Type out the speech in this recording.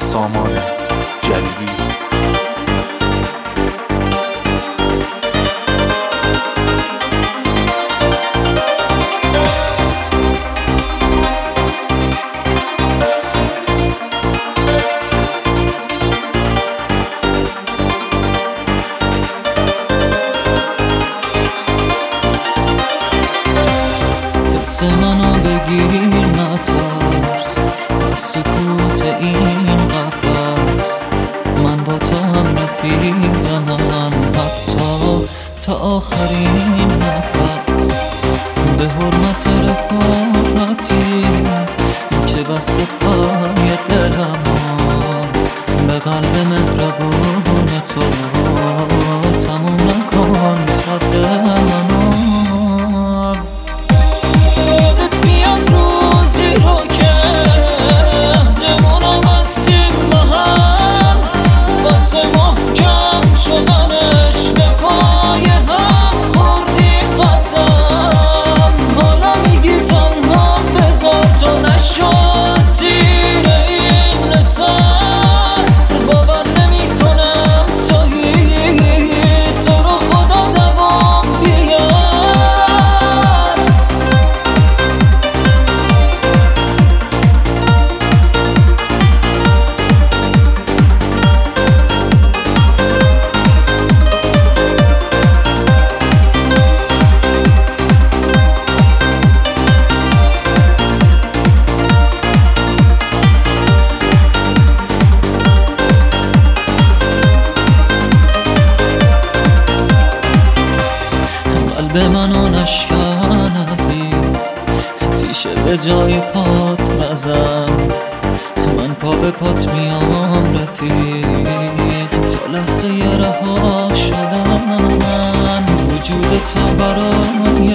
سامان جلیلی. دست منو بگیر نترس از سکوت این قفس، من با تو هم رفیقم، حتی تا آخرین نفس. به حرمت رفاقتی که بسته پای دلم، به قلب مهربون تو تموم نکن صبر منو. یادت میاد روزی رو که عهدمونو بستیم با هم، واسه محکم شدنش به پای هم خوردیم قسم. حالا میگی تنها بذار تو نشو زیر این نسر، باور نمی کنم تویی، تو رو خدا دوام بیار. قلب منو نشکن عزیز، تیشه به جای پات نزن، من پا به پات میام رفیق تا لحظه رها شدن. وجود تو برای